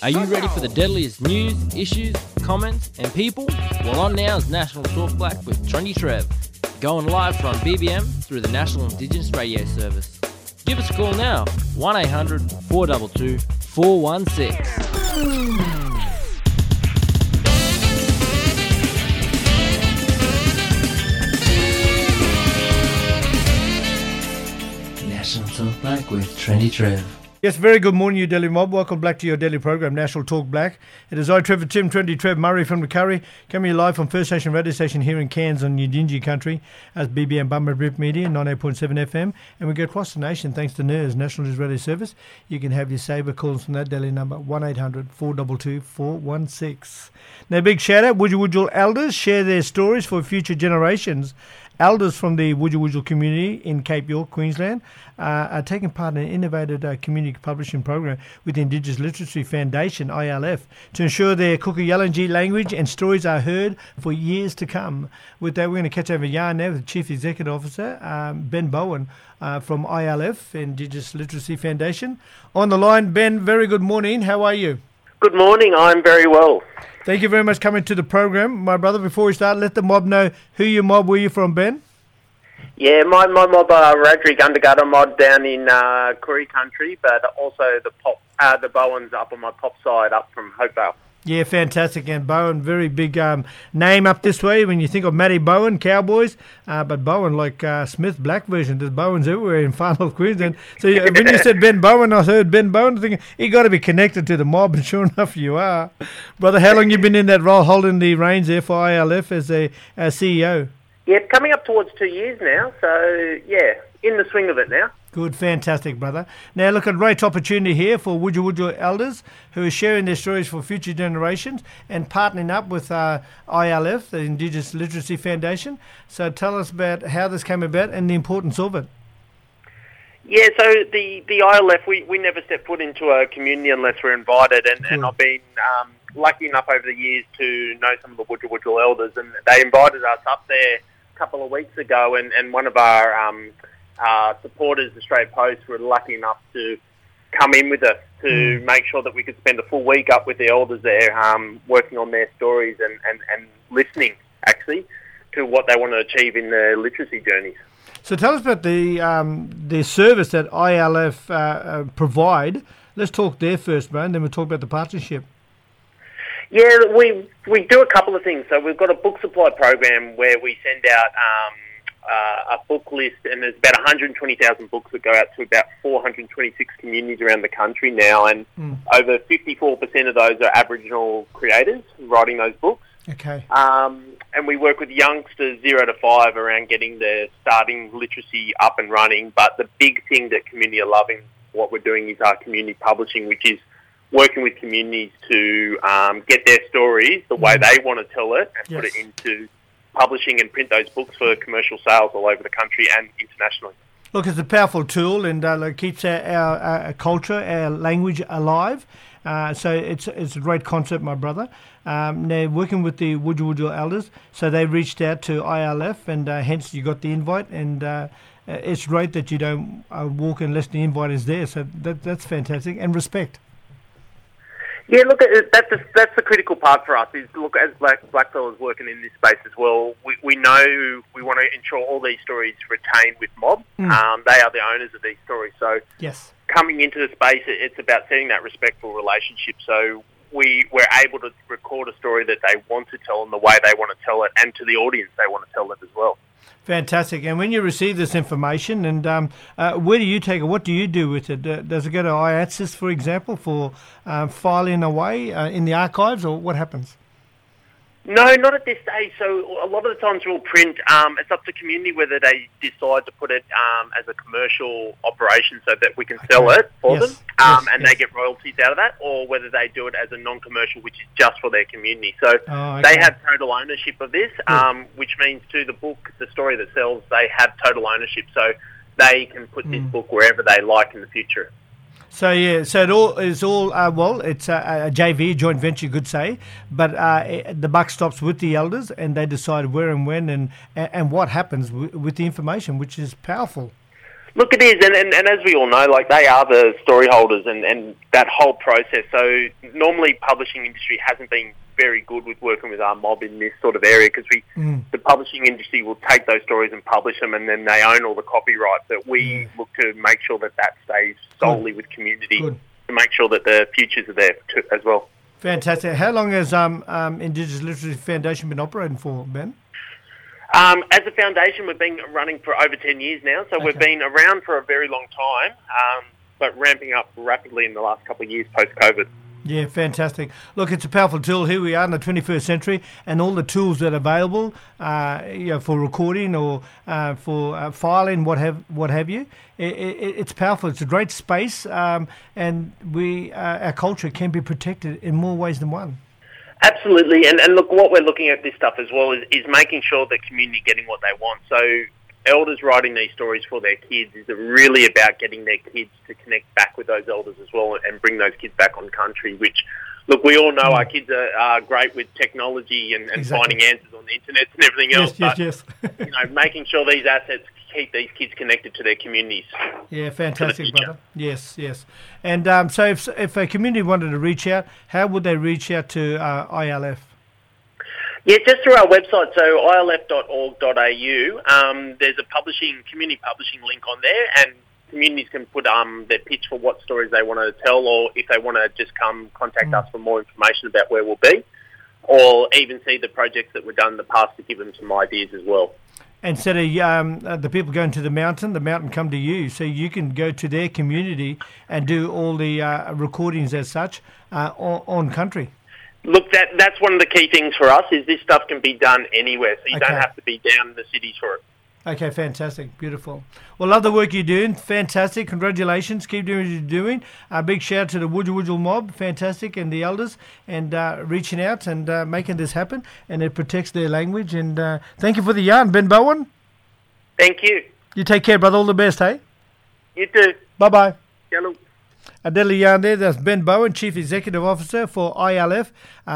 Are you ready for the deadliest news, issues, comments, and people? Well, on now is National Talk Black with Trendy Trev, going live from BBM through the National Indigenous Radio Service. Give us a call now, 1-800-422-416. National Talk Black with Trendy Trev. Yes, very good morning, you Delhi mob. Welcome back to your daily program, National Talk Black. It is I, Trevor Tim, Trendy Trev Murray from the Curry, coming live from First Nation Radio Station here in Cairns on Yidinji country as BBM Bumba Rip Media, 98.7 FM. And we go across the nation thanks to NIRS, National News Radio Service. You can have your saver calls from that daily number, 1-800-422-416. Now, big shout out, Wujal elders share their stories for future generations. Elders from the Wujal community in Cape York, Queensland, are taking part in an innovative community publishing program with the Indigenous Literacy Foundation, ILF, to ensure their Kuku-Yalanji language and stories are heard for years to come. With that, we're going to catch over yarn now with the Chief Executive Officer, Ben Bowen, from ILF, Indigenous Literacy Foundation. On the line, Ben, very good morning. How are you? Good morning. I'm very well. Thank you very much for coming to the program. My brother, before we start, let the mob know who your mob were you from, Ben? Yeah, my mob are Radrick Undergutter mod down in Koori country, but also the Bowens up on my pop side up from Hopevale. Yeah, fantastic. And Bowen, very big name up this way when you think of Matty Bowen, Cowboys. But Bowen, like Smith Black version, there's Bowens everywhere in far north Queensland. So when you said Ben Bowen, I heard Ben Bowen, thinking, you got to be connected to the mob, and sure enough you are. Brother, how long you been in that role, holding the reins there for ILF as a CEO? Yeah, coming up towards 2 years now. So, yeah, in the swing of it now. Good, fantastic, brother. Now, look, a great opportunity here for Wujal elders who are sharing their stories for future generations and partnering up with ILF, the Indigenous Literacy Foundation. So tell us about how this came about and the importance of it. Yeah, so the ILF, we never step foot into a community unless we're invited, and I've been lucky enough over the years to know some of the Wujal elders, and they invited us up there a couple of weeks ago, and one of our supporters, Australia Post, were lucky enough to come in with us to make sure that we could spend a full week up with the elders there, working on their stories and listening, actually, to what they want to achieve in their literacy journeys. So tell us about the service that ILF provide. Let's talk there first, bro, and then we'll talk about the partnership. Yeah, we do a couple of things. So we've got a book supply program where we send out a book list, and there's about 120,000 books that go out to about 426 communities around the country now, and over 54% of those are Aboriginal creators writing those books. Okay. And we work with youngsters 0 to 5 around getting their starting literacy up and running, but the big thing that community are loving what we're doing is our community publishing, which is working with communities to get their stories the way they want to tell it and put it into publishing and print those books for commercial sales all over the country and internationally. Look, it's a powerful tool, and it keeps our culture, our language alive. So it's a great concept, my brother. Now, working with the Wujal elders, so they reached out to ILF, and hence you got the invite, and it's great that you don't walk unless the invite is there. So that's fantastic, and respect. Yeah, look, that's the critical part for us. Is look, as blackfellas working in this space as well, we know we want to ensure all these stories retain with mob. They are the owners of these stories. So coming into the space, it's about setting that respectful relationship. So we're able to record a story that they want to tell in the way they want to tell it, and to the audience they want to tell it as well. Fantastic. And when you receive this information, and where do you take it? What do you do with it? Does it go to IATSIS, for example, for filing away in the archives, or what happens? No, not at this stage. So a lot of the times we'll print. It's up to community whether they decide to put it as a commercial operation so that we can sell it for them, and they get royalties out of that, or whether they do it as a non-commercial, which is just for their community. So they have total ownership of this, which means to the book, the story that sells, they have total ownership. So they can put this book wherever they like in the future. So it's a JV, joint venture, you could say, but the buck stops with the elders, and they decide where and when and what happens with the information, which is powerful. Look, it is, and as we all know, like, they are the story holders and that whole process. So normally publishing industry hasn't been very good with working with our mob in this sort of area, because the publishing industry will take those stories and publish them, and then they own all the copyright. But we look to make sure that stays solely with community to make sure that the futures are there too, as well. Fantastic. How long has Indigenous Literacy Foundation been operating for, Ben? As a foundation, we've been running for over 10 years now, so we've been around for a very long time, but ramping up rapidly in the last couple of years post-COVID. Yeah, fantastic. Look, it's a powerful tool. Here we are in the 21st century, and all the tools that are available for recording or for filing, what have you. It's powerful. It's a great space, and our culture can be protected in more ways than one. Absolutely, and look, what we're looking at this stuff as well is making sure that community getting what they want. So elders writing these stories for their kids is really about getting their kids to connect back with those elders as well and bring those kids back on country, which, look, we all know our kids are great with technology and finding answers on the internet and everything else. Yes. You know, making sure these assets keep these kids connected to their communities. Yeah, fantastic, brother. Yes. And so if a community wanted to reach out, how would they reach out to ILF? Yeah, just through our website, so ilf.org.au. There's a community publishing link on there, and communities can put their pitch for what stories they want to tell, or if they want to just come contact us for more information about where we'll be, or even see the projects that were done in the past to give them some ideas as well. Instead of the people going to the mountain come to you, so you can go to their community and do all the recordings as such on country. Look, that's one of the key things for us, is this stuff can be done anywhere, so you don't have to be down in the cities for it. Okay, fantastic. Beautiful. Well, love the work you're doing. Fantastic. Congratulations. Keep doing what you're doing. A big shout out to the Wujal mob. Fantastic. And the elders, and reaching out and making this happen. And it protects their language. And thank you for the yarn, Ben Bowen. Thank you. You take care, brother. All the best, hey? You too. Bye-bye. Hello. A deadly yarn there. That's Ben Bowen, Chief Executive Officer for ILF,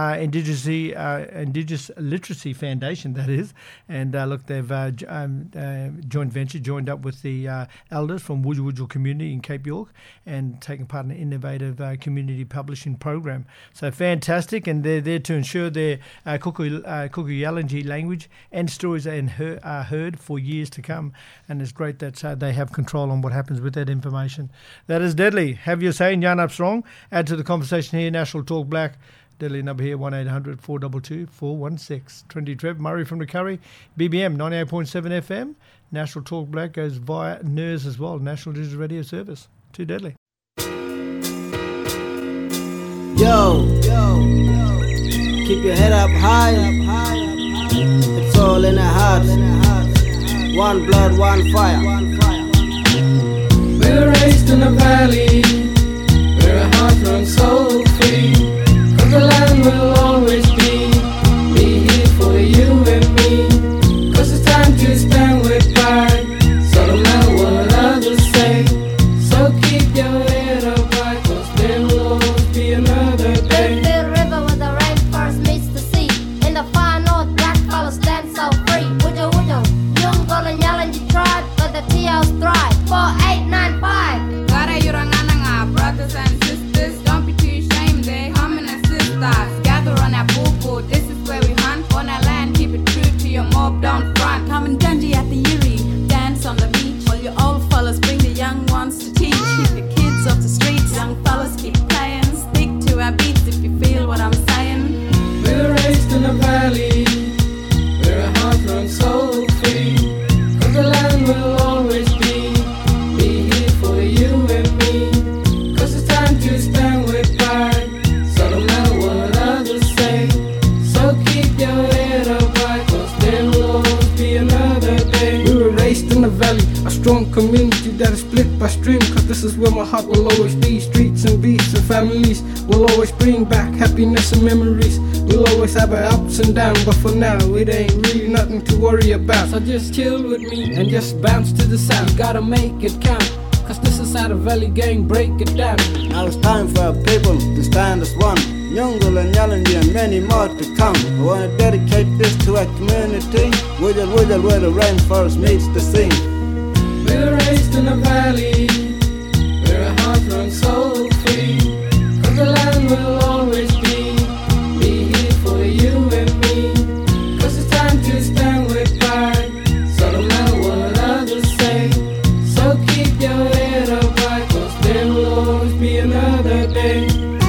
Indigenous Literacy Foundation, that is. And look, they've joint venture, joined up with the elders from Wujal community in Cape York and taking part in an innovative community publishing program. So fantastic, and they're there to ensure their Kuku-Yalanji language and stories are heard for years to come. And it's great that they have control on what happens with that information. That is deadly. Have your say and yarn up strong. Add to the conversation here, National Talk Black. Deadly number here, 1-800-422-416. Trendy Trev, Murray from the Curry, BBM 98.7 FM. National Talk Black goes via NERS as well, National Digital Radio Service. Too deadly. Yo, keep your head up high. It's all in our hearts. One blood, one fire. We're raised in a valley where our hearts run so free. 'Cause the land will always be here for you and me. 'Cause it's time to stand with pride, so no matter what others say. So keep your head up high, 'cause there will always be another day. The river where the rainforest meets the sea. In the far north, black fellas stand so free. Wujal, young golden Yalanji tribe, where the TLs thrive. 4895. Brothers and sisters, don't be too ashamed, they're humming and sisters. Gather on our boo-boo, this is where we hunt. On our land, keep it true to your mob, don't front. Come and dungy at the Yuri, dance on the beach. All you old fellas, bring the young ones to teach. Keep the kids off the streets, young fellas keep playing. Stick to our beats if you feel what I'm saying. We're raised in a valley where our hearts run so free. 'Cause the land will always be here for you and me. 'Cause it's time to stand with pride, so no matter what others say. So keep your head up high, 'cause there will always be another day. We were raised in the valley, a strong community that is split by stream. 'Cause this is where my heart will always be. Streets and beats and families will always bring back happiness and memories. We'll always have our ups and downs, but for now it ain't really nothing to worry about. So just chill with me and just bounce to the sound. You gotta make it count, 'cause this is how the valley gang break it down. Now it's time for our people to stand as one. Nyungul and Yalanji and many more to come. I want to dedicate this to our community. Wujal, where the rainforest meets the sea. We're raised in a valley where our hearts run so free. 'Cause the land will always be here for you and me. 'Cause it's time to stand with pride, so no matter what others say. So keep your head up high, 'cause there will always be another day.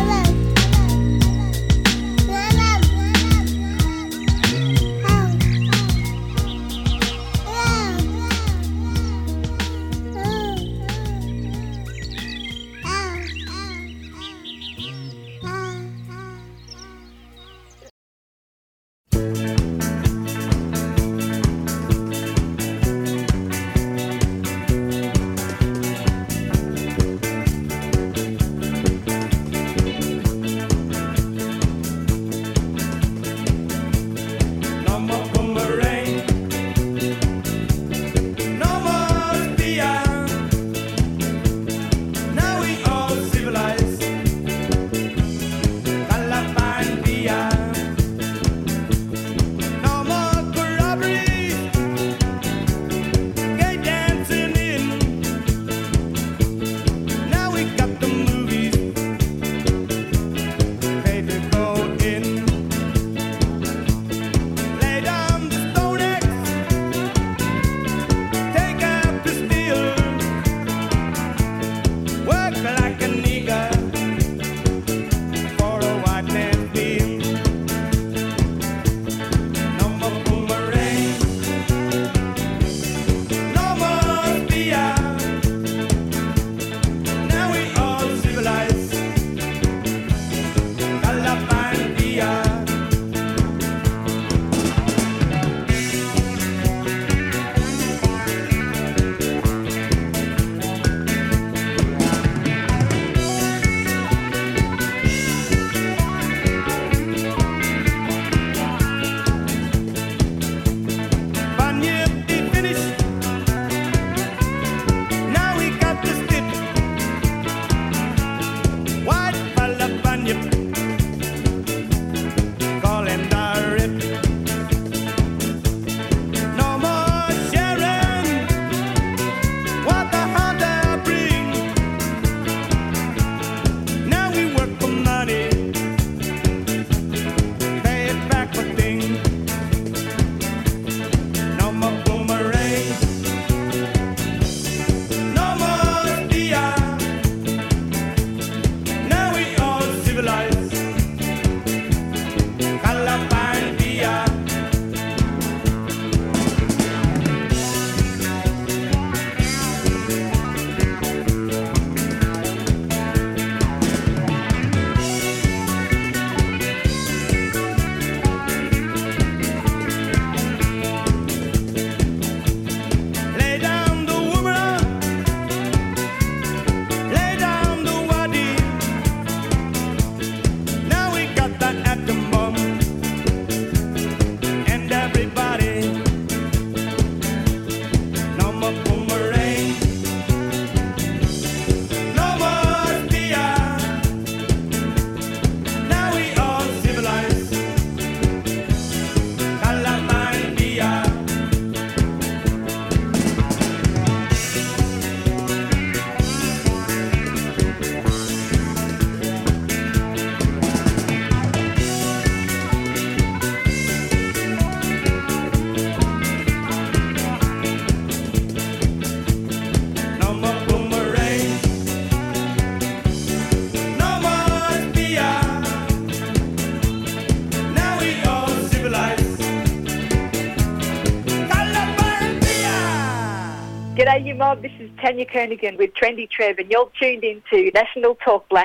G'day, you mob. This is Tanya Kernigan with Trendy Trev, and you're tuned in to National Talk Black.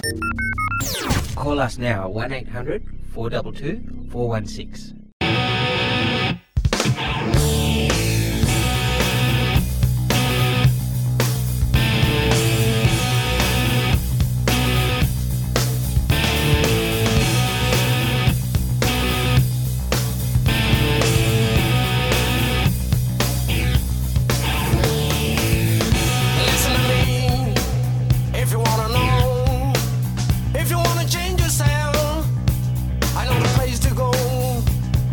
Call us now, 1800 422 416. If you wanna change your sound, I know the place to go.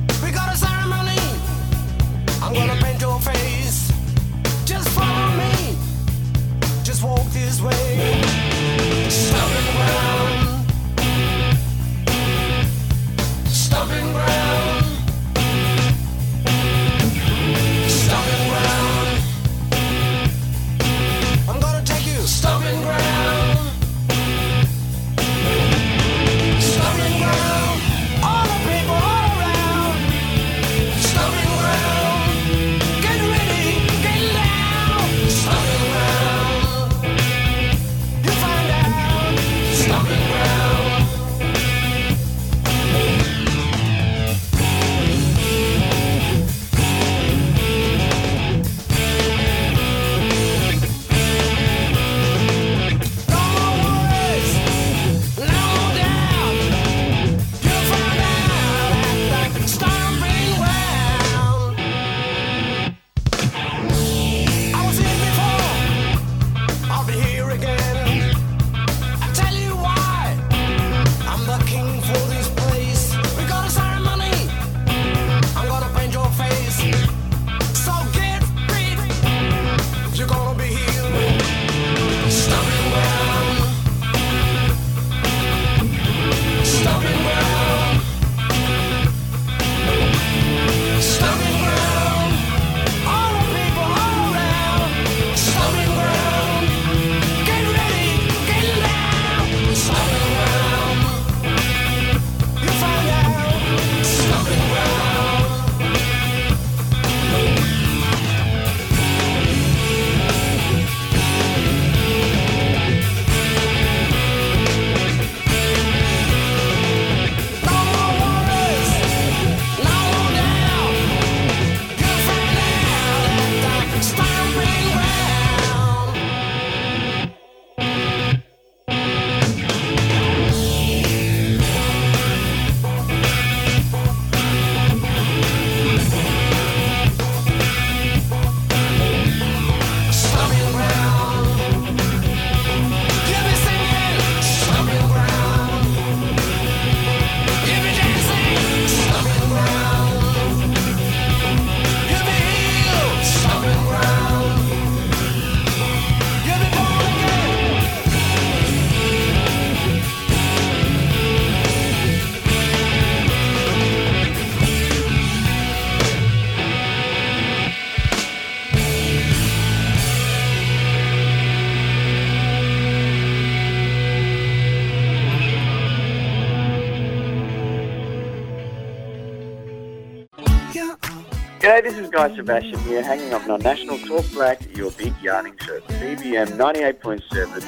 G'day, this is Guy Sebastian here, hanging on National Talk Black, your big yarning show, BBM 98.7.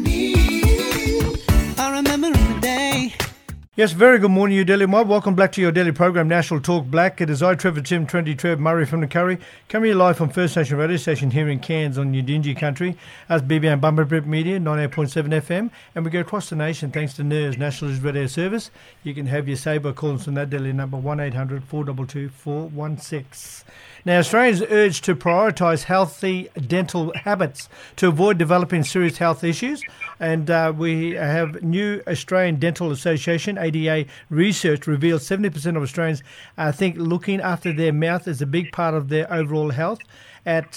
I remember in the day. Yes, very good morning, you Delhi mob. Welcome back to your daily program, National Talk Black. It is I, Trevor Tim, 20 Trev Murray from the Curry, coming live from First Nation radio station here in Cairns on Udingi country. As BBM Bumblebip Media, 98.7 FM. And we go across the nation thanks to NERS, National Radio Service. You can have your say by calling us on that daily number 1800 422 416. Now, Australians are urged to prioritise healthy dental habits to avoid developing serious health issues. And we have new Australian Dental Association, ADA, research reveals 70% of Australians think looking after their mouth is a big part of their overall health. Yet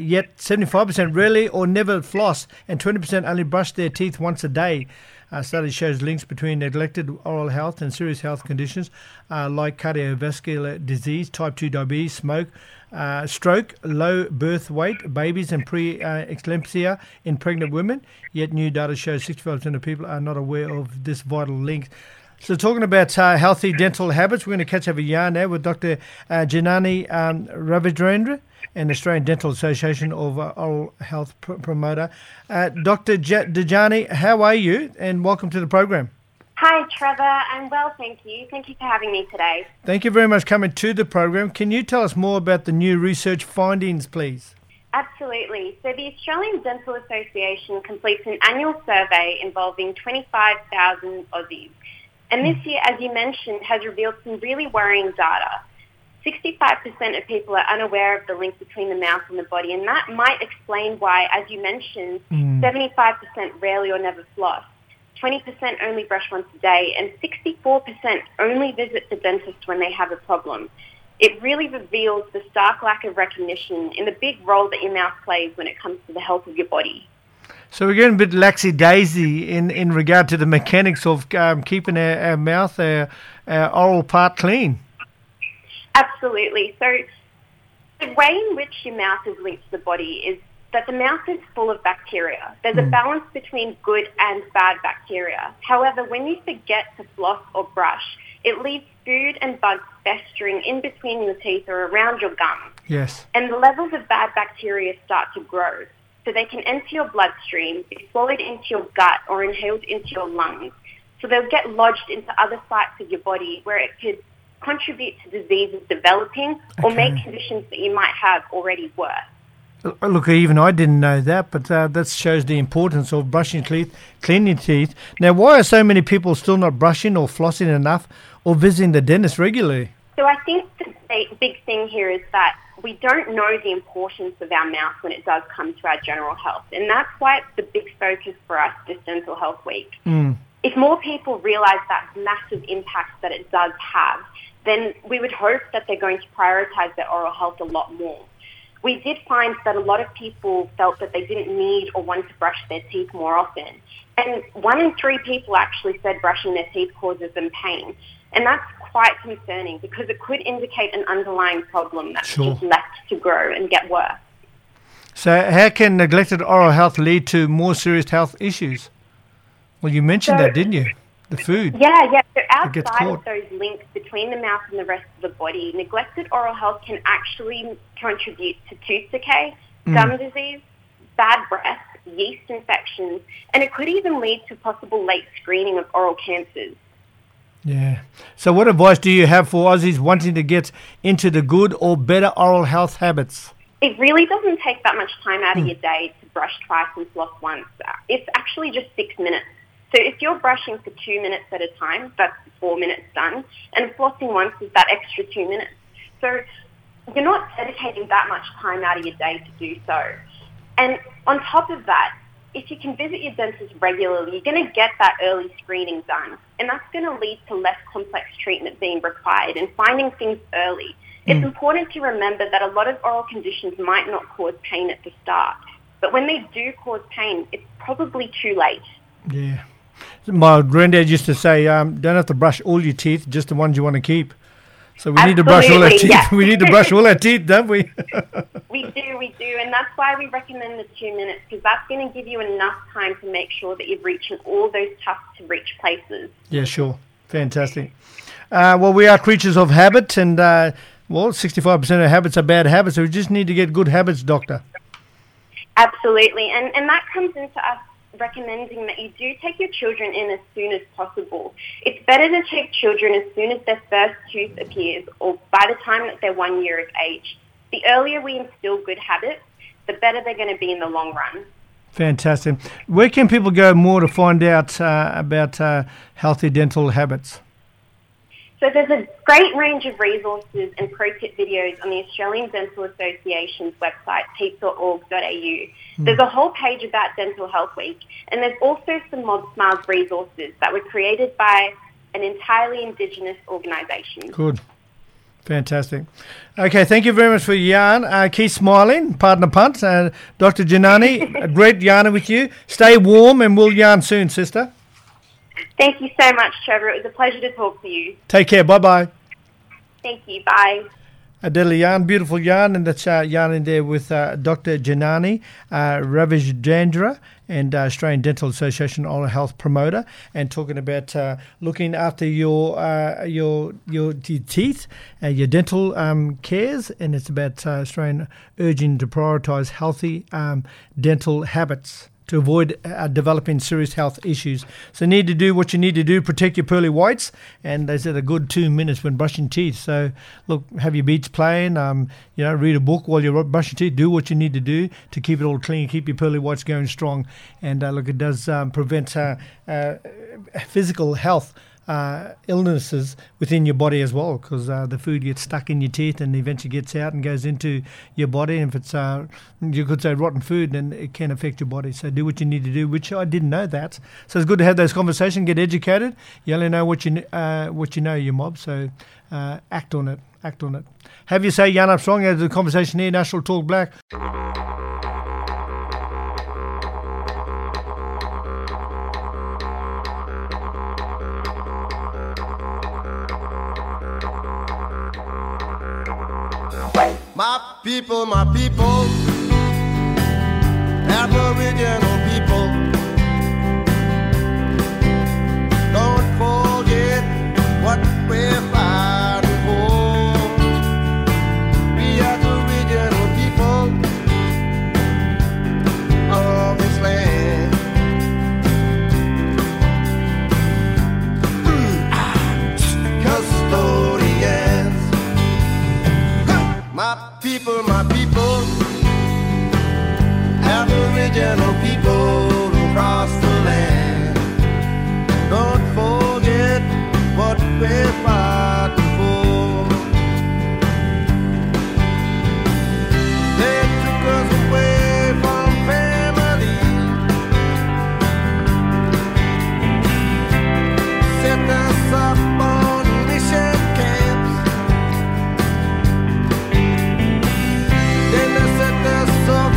75% rarely or never floss, and 20% only brush their teeth once a day. Study shows links between neglected oral health and serious health conditions like cardiovascular disease, type 2 diabetes, stroke, low birth weight, babies and pre-eclampsia in pregnant women. Yet new data shows 65% of people are not aware of this vital link. So talking about healthy dental habits, we're going to catch up a yarn now with Dr. Janani Ravichandran, an Australian Dental Association of Oral Health Promoter. Dr. Dejani, how are you? And welcome to the program. Hi, Trevor. I'm well, thank you. Thank you for having me today. Thank you very much for coming to the program. Can you tell us more about the new research findings, please? Absolutely. So the Australian Dental Association completes an annual survey involving 25,000 Aussies. And this year, as you mentioned, has revealed some really worrying data. 65% of people are unaware of the link between the mouth and the body, and that might explain why, as you mentioned, 75% rarely or never floss, 20% only brush once a day, and 64% only visit the dentist when they have a problem. It really reveals the stark lack of recognition in the big role that your mouth plays when it comes to the health of your body. So we're getting a bit laxy-daisy in regard to the mechanics of keeping our mouth, our oral part clean. Absolutely. So the way in which your mouth is linked to the body is that the mouth is full of bacteria. There's a balance between good and bad bacteria. However, when you forget to floss or brush, it leaves food and bugs festering in between your teeth or around your gums. Yes. And the levels of bad bacteria start to grow. So they can enter your bloodstream, be swallowed into your gut or inhaled into your lungs. So they'll get lodged into other sites of your body where it could contribute to diseases developing or make conditions that you might have already worse. Look, even I didn't know that, but that shows the importance of brushing teeth, cleaning teeth. Now, why are so many people still not brushing or flossing enough or visiting the dentist regularly? So I think the big thing here is that we don't know the importance of our mouth when it does come to our general health. And that's why it's the big focus for us this Dental Health Week. If more people realise that massive impact that it does have, then we would hope that they're going to prioritise their oral health a lot more. We did find that a lot of people felt that they didn't need or want to brush their teeth more often. And 1 in 3 people actually said brushing their teeth causes them pain. And that's quite concerning because it could indicate an underlying problem that's just left to grow and get worse. So how can neglected oral health lead to more serious health issues? Well, you mentioned that, didn't you? The food. Yeah. So outside of those links between the mouth and the rest of the body, neglected oral health can actually contribute to tooth decay, gum disease, bad breath, yeast infections, and it could even lead to possible late screening of oral cancers. Yeah. So what advice do you have for Aussies wanting to get into the good or better oral health habits? It really doesn't take that much time out of your day to brush twice and floss once. It's actually just 6 minutes. So if you're brushing for 2 minutes at a time, that's 4 minutes done, and flossing once is that extra 2 minutes. So you're not dedicating that much time out of your day to do so. And on top of that, if you can visit your dentist regularly, you're going to get that early screening done. And that's going to lead to less complex treatment being required and finding things early. It's important to remember that a lot of oral conditions might not cause pain at the start. But when they do cause pain, it's probably too late. Yeah. My granddad used to say, don't have to brush all your teeth, just the ones you want to keep. So we need to brush all our teeth. Yeah. We need to brush all our teeth, don't we? We do. And that's why we recommend the 2 minutes, because that's going to give you enough time to make sure that you're reaching all those tough-to-reach places. Yeah, sure. Fantastic. Well, we are creatures of habit, and well, 65% of habits are bad habits, so we just need to get good habits, Doctor. Absolutely, and that comes into us recommending that you do take your children in as soon as possible. It's better to take children as soon as their first tooth appears or by the time that they're 1 year of age. The earlier we instill good habits, the better they're going to be in the long run. Fantastic. Where can people go more to find out about healthy dental habits? So there's a great range of resources and pro tip videos on the Australian Dental Association's website, peep.org.au. There's a whole page about Dental Health Week, and there's also some Mob Smiles resources that were created by an entirely Indigenous organisation. Good. Fantastic. Okay, thank you very much for your yarn. Keep smiling, partner punt. Dr. Janani, a great yarning with you. Stay warm and we'll yarn soon, sister. Thank you so much, Trevor. It was a pleasure to talk to you. Take care. Bye-bye. Thank you. Bye. Adela yarn, beautiful yarn, and that's yarning there with Dr. Janani Ravijandra and Australian Dental Association Oral Health Promoter, and talking about looking after your teeth, your dental cares, and it's about Australian urging to prioritise healthy dental habits to avoid developing serious health issues. So you need to do what you need to do, protect your pearly whites, and they said a good 2 minutes when brushing teeth. So look, have your beats playing, read a book while you're brushing teeth, do what you need to do to keep it all clean, keep your pearly whites going strong. And look, it does prevent physical health illnesses within your body as well, because the food gets stuck in your teeth and eventually gets out and goes into your body. And if it's you could say rotten food, then it can affect your body. So do what you need to do, which I didn't know that. So it's good to have those conversations, get educated. You only know what you know, your mob. So act on it. Have you say Yarn Up Strong as the conversation here, National Talk Black. My people, Aboriginal people, don't forget what we're fighting for. We are the original people of this land. Custodians, my people, Aboriginal people across the land. Don't forget what we're fighting for. They took us away from family, set us up on mission camps. Then they set us up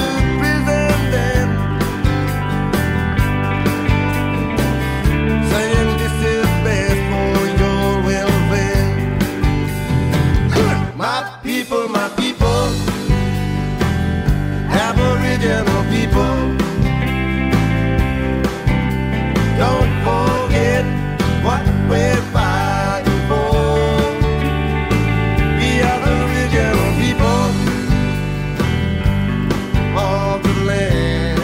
Aboriginal people, don't forget what we're fighting for. We are the original people of the land.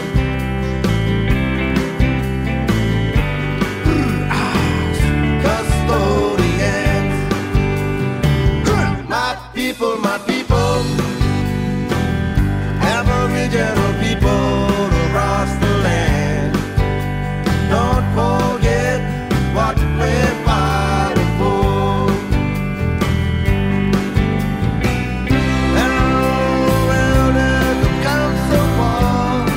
Custodians, my people, Aboriginal people across the land. Don't forget what we're fighting for. Our elders have come so far,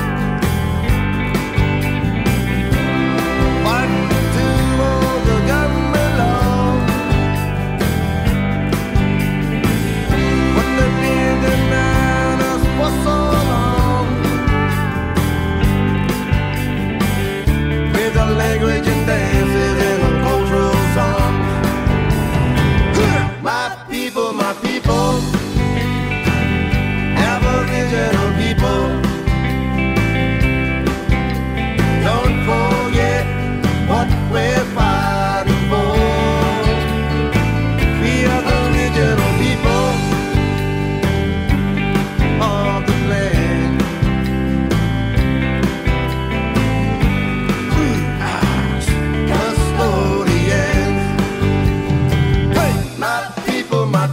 fighting to hold the government law.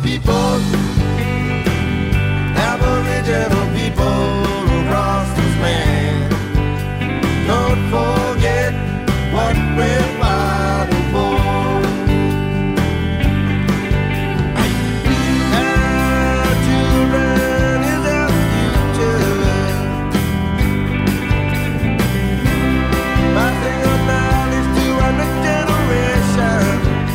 people, Aboriginal people across this land. Don't forget what we're fighting for. Our children is our future. Passing on knowledge to our next generation.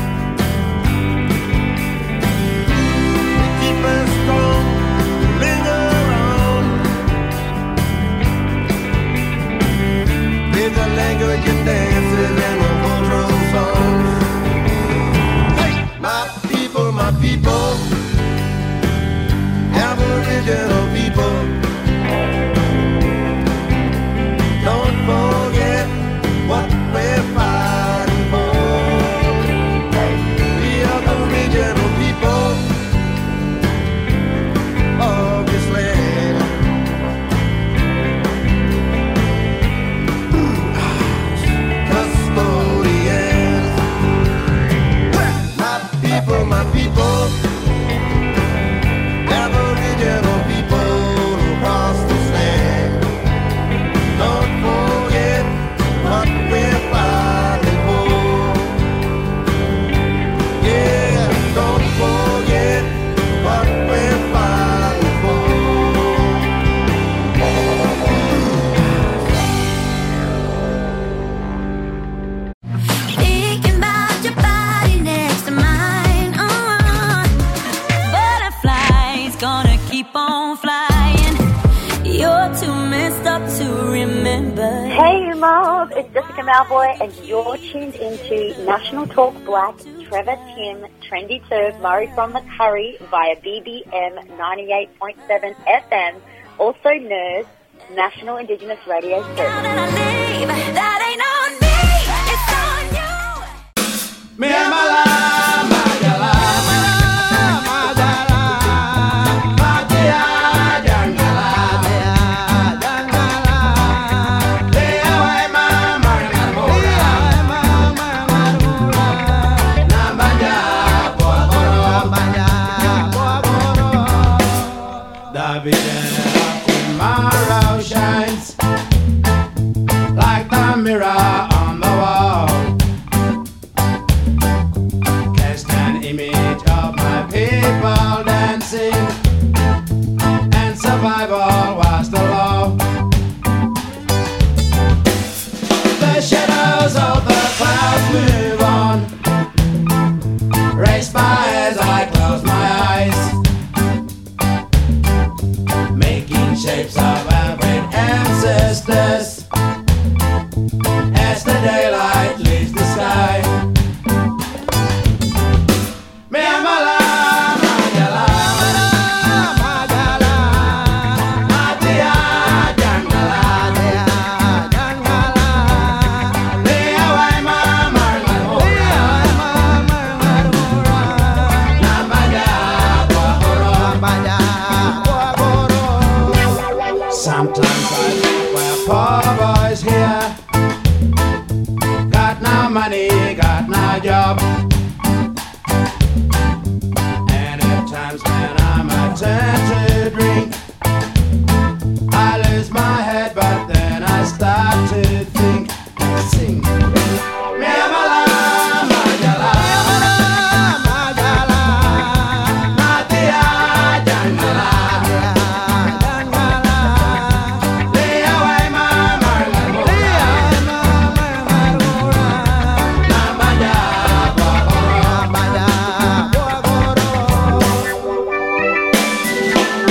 Keep us strong, linger on. With the language and dances and the cultural songs. Hey, my people, Aboriginal people. Don't forget what we're fighting for. We are the original people of this land. Custodians. My people, Aboriginal people across this land. Don't forget what we're fighting for. Yeah, don't forget what we're fighting for. Thinking about your body next to mine. Butterflies gonna keep on flying. You're too messed up to remember. Hey, love, it's Jessica Malboy, and you're tuned into National Talk Black, Trevor Tim, Trendy Turf, Murray from the Curry via BBM 98.7 FM, also NERS, National Indigenous Radio Service. That ain't on me, it's on you. Me and my love, my jala, my jala, my jala, jangala, jangala. Lay away my margarita, nambanya, boaboro, David tomorrow shines like the mirror on the wall. Cast an image of my people dancing, and survival was the law. The shadows of the clouds move on, race by as I close my eyes, making shapes of our great ancestors as the daylight leaves the sky. Me and my love, my jala, my jala, my tia, jangala, jangala. Lay away my margarita, nambanya, boaboro. Sometimes I think we're poor boys here, got no money, got no job. And at times when I'm tempted to drink, I lose my head, but then I start to think, sing. Me and my love, my jala, my jala, my tia, jangala, jangala. Lay away my margarita, nambanya, boaboro.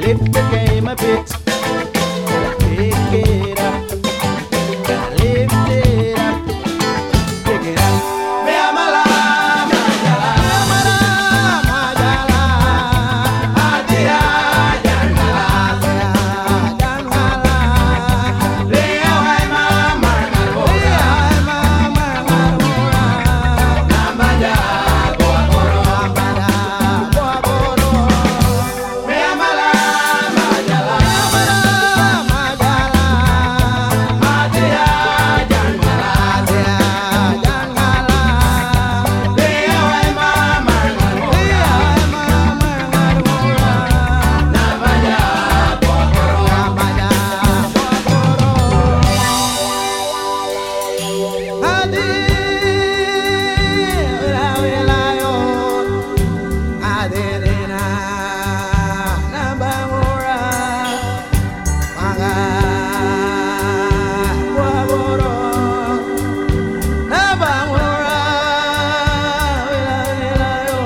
lift the game a bit. Pick it up. Lift it up. Pick it up. Me amala, majala, majala, adia, jangala, jangala. Lea wai mama, lea mama, namaya, boa boro, boa boro. Me amala, majala, majala, adia, jangala, jangala. Lea wai mama, lea mama, namaya, boa boro, namaya, boa boro. Adi, wila yo, adelina, nabamura, maga, waboro, nabamura, wila yo,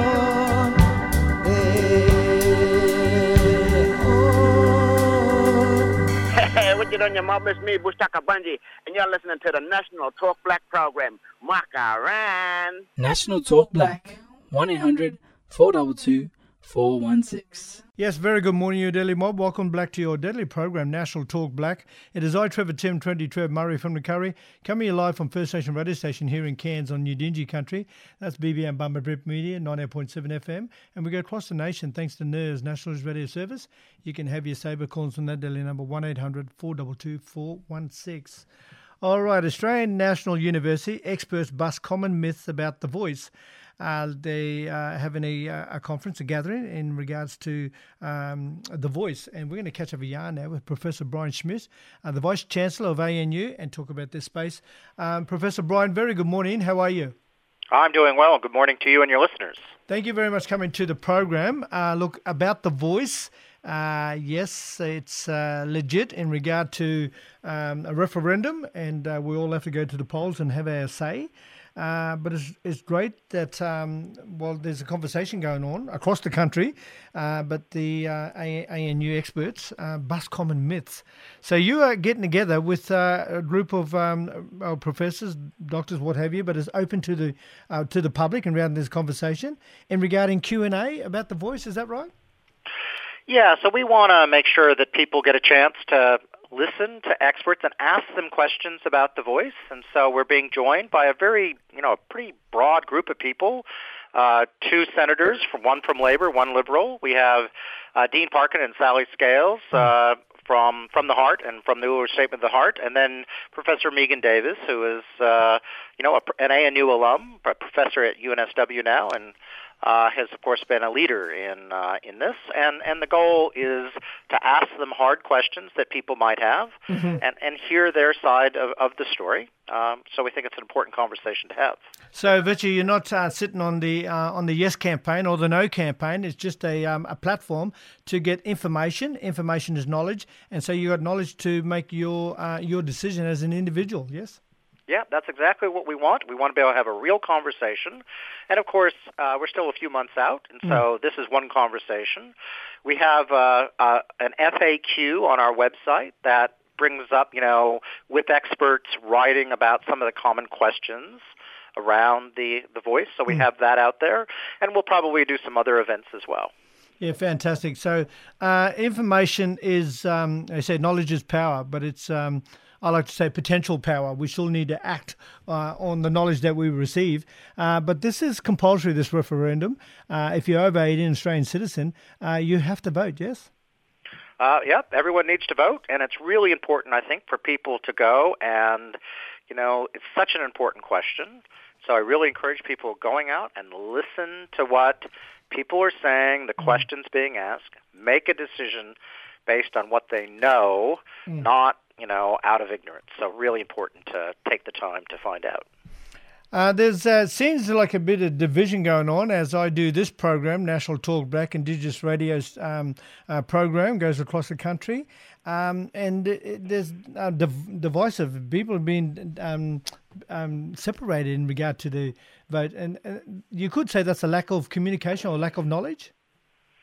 Hey, what you doing, your mom? It's me, Bushtaka Bunji, and you're listening to the National Talk Black program. Makaran. National Talk Black, 1-800-422-416. Yes, very good morning, your Deadly Mob. Welcome back to your Deadly program, National Talk Black. It is I, Trevor Tim, 20 Trev Murray from the Curry, coming here live from First Nation Radio Station here in Cairns on New Dingy Country. That's BBM Bumba Drip Media, 98.7 FM. And we go across the nation thanks to NERS, National Radio Service. You can have your saber calls on that Deadly number, 1-800-422-416. All right, Australian National University experts bust common myths about the voice. They having a conference, a gathering in regards to the voice. And we're going to catch up a yarn now with Professor Brian Schmidt, the Vice-Chancellor of ANU, and talk about this space. Professor Brian, very good morning. How are you? I'm doing well. Good morning to you and your listeners. Thank you very much for coming to the program. Look, about the voice, yes, it's legit in regard to a referendum, and we all have to go to the polls and have our say. But it's great that, there's a conversation going on across the country, but the ANU experts bust common myths. So you are getting together with a group of professors, doctors, what have you, but it's open to the public and around this conversation in regarding Q&A about the voice. Is that right? Yeah, so we want to make sure that people get a chance to listen to experts and ask them questions about the voice. And so we're being joined by a very, a pretty broad group of people, two senators, one from Labour, one Liberal. We have Dean Parkin and Sally Scales from the Heart and from the Uluru Statement of the Heart, and then Professor Megan Davis, who is, an ANU alum, a professor at UNSW now, and has, of course, been a leader in this, and the goal is to ask them hard questions that people might have, and hear their side of the story. So we think it's an important conversation to have. So, Vichy, you're not sitting on the Yes campaign or the No campaign. It's just a platform to get information. Information is knowledge, and so you got knowledge to make your decision as an individual. Yes. Yeah, that's exactly what we want. We want to be able to have a real conversation. And, of course, we're still a few months out, and so this is one conversation. We have an FAQ on our website that brings up, with experts writing about some of the common questions around the voice. So we have that out there, and we'll probably do some other events as well. Yeah, fantastic. So information is, I say knowledge is power, but it's... I like to say potential power. We still need to act on the knowledge that we receive. But this is compulsory, this referendum. If you're over 18 Australian citizen, you have to vote, yes? Everyone needs to vote. And it's really important, I think, for people to go. And, it's such an important question. So I really encourage people going out and listen to what people are saying, the questions being asked, make a decision based on what they know, not out of ignorance. So really important to take the time to find out. There's seems like a bit of division going on as I do this program, National Talk Black, Indigenous Radio's program, goes across the country. And there's divisive. People have been separated in regard to the vote. And you could say that's a lack of communication or lack of knowledge?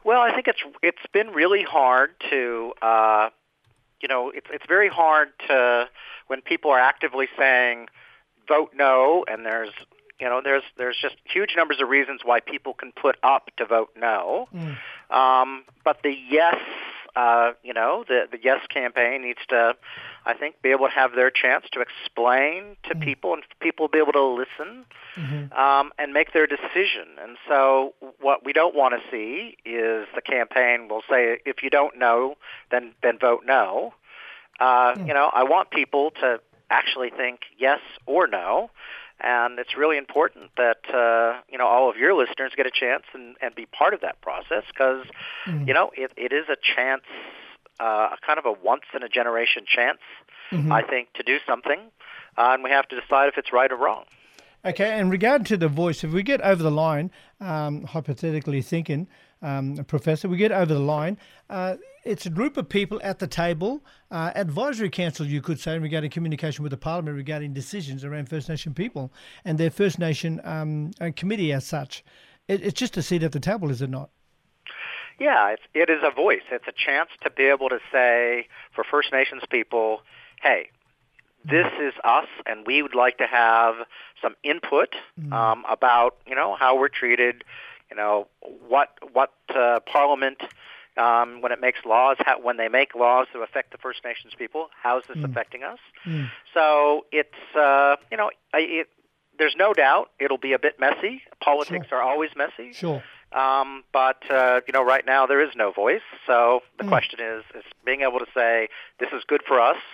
Well, I think it's been really hard to, it's very hard to when people are actively saying vote no, and there's just huge numbers of reasons why people can put up to vote no. But the yes, the yes campaign needs to, I think, be able to have their chance to explain to people, and people be able to listen and make their decision. And so what we don't want to see is the campaign will say, if you don't know, then vote no. I want people to actually think yes or no. And it's really important that, all of your listeners get a chance and be part of that process because, it is a chance, kind of a once-in-a-generation chance, I think, to do something. And we have to decide if it's right or wrong. Okay, in regard to the voice, if we get over the line, hypothetically thinking, Professor, we get over the line, it's a group of people at the table, advisory council, you could say, regarding communication with the Parliament regarding decisions around First Nation people and their First Nation committee as such. It's just a seat at the table, is it not? Yeah, it is a voice. It's a chance to be able to say for First Nations people, hey, this is us, and we would like to have some input about, how we're treated, what Parliament, when it makes laws, when they make laws that affect the First Nations people, how is this affecting us? So it's, there's no doubt it'll be a bit messy. Politics are always messy. Sure. But right now there is no voice. So the question is being able to say, this is good for us.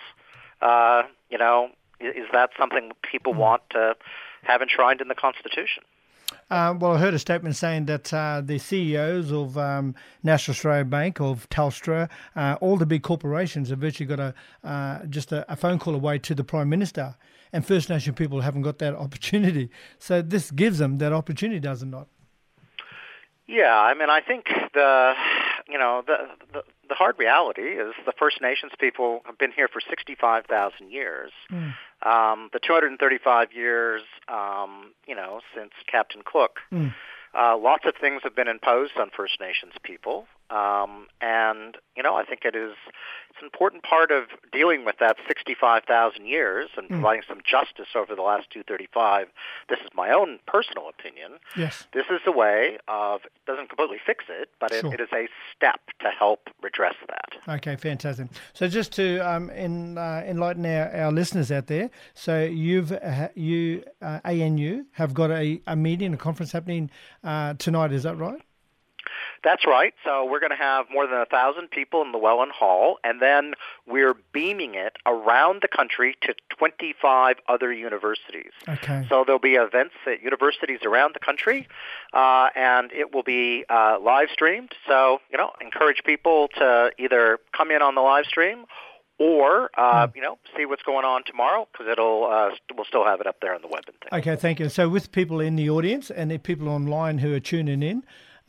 Is that something people want to have enshrined in the Constitution? Well, I heard a statement saying that the CEOs of National Australia Bank, of Telstra, all the big corporations have virtually got just a phone call away to the Prime Minister, and First Nation people haven't got that opportunity. So this gives them that opportunity, does it not? Yeah, I mean, I think the hard reality is the First Nations people have been here for 65,000 years. The 235 years, since Captain Cook. Lots of things have been imposed on First Nations people. And, I think it's an important part of dealing with that 65,000 years and providing some justice over the last 235. This is my own personal opinion. Yes. This is a way of, it doesn't completely fix it, but it is a step to help redress that. Okay, fantastic. So just to enlighten our listeners out there, so you ANU have got a meeting, a conference happening tonight, is that right? That's right. So we're going to have more than 1,000 people in Llewellyn Hall, and then we're beaming it around the country to 25 other universities. Okay. So there'll be events at universities around the country, and it will be live streamed. So, encourage people to either come in on the live stream or, see what's going on tomorrow, because we'll still have it up there on the web and things. Okay, thank you. So with people in the audience and the people online who are tuning in,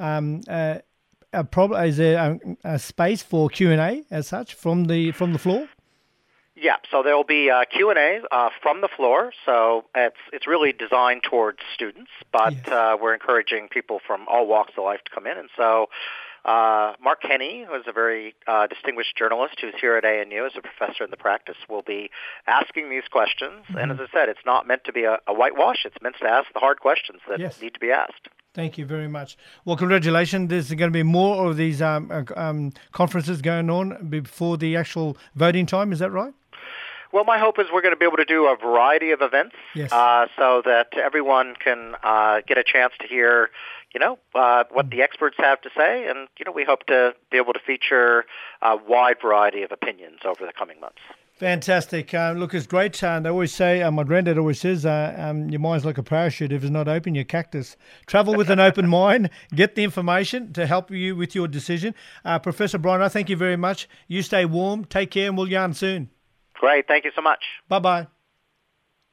is there a space for Q&A as such from the floor? Yeah, so there will be Q&A from the floor. So it's really designed towards students, but we're encouraging people from all walks of life to come in. And so Mark Kenny, who is a very distinguished journalist who's here at ANU as a professor in the practice, will be asking these questions. And as I said, it's not meant to be a whitewash. It's meant to ask the hard questions that need to be asked. Thank you very much. Well, congratulations. There's going to be more of these conferences going on before the actual voting time. Is that right? Well, my hope is we're going to be able to do a variety of events so that everyone can get a chance to hear, what the experts have to say. And, we hope to be able to feature a wide variety of opinions over the coming months. Fantastic. Look, it's great. They always say, my granddad always says, your mind's like a parachute. If it's not open, you're cactus. Travel with an open mind. Get the information to help you with your decision. Professor Brian, I thank you very much. You stay warm. Take care, and we'll yarn soon. Great. Thank you so much. Bye-bye.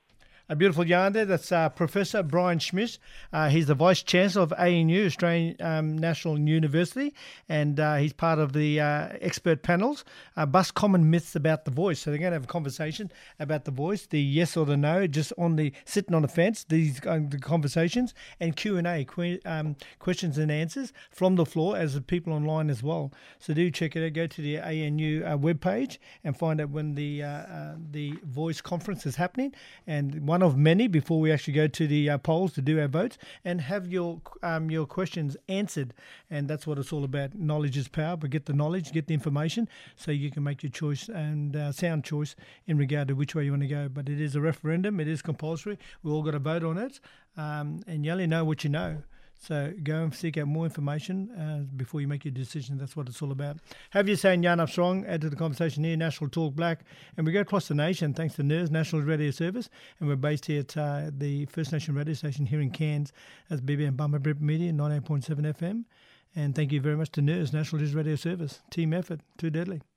A beautiful yarn there. That's Professor Brian Schmidt. He's the Vice Chancellor of ANU, Australian National University, and he's part of the expert panels. Bust common myths about the voice. So they're going to have a conversation about the voice, the yes or the no, just sitting on the fence, these the conversations, and Q&A, questions and answers from the floor as the people online as well. So do check it out. Go to the ANU webpage and find out when the voice conference is happening, and one of many before we actually go to the polls to do our votes, and have your questions answered. And that's what it's all about. Knowledge is power, but get the knowledge, get the information, so you can make your choice and sound choice in regard to which way you want to go. But it is a referendum. It is compulsory. We all got to vote on it, and you only know what you know. So go and seek out more information before you make your decision. That's what it's all about. Have your say in Yarn Up Strong. Add to the conversation here, National Talk Black. And we go across the nation thanks to NERS, National Radio Service. And we're based here at the First Nation radio station here in Cairns as BBM Bummer Media, 98.7 FM. And thank you very much to NERS, National News Radio Service. Team effort, too deadly.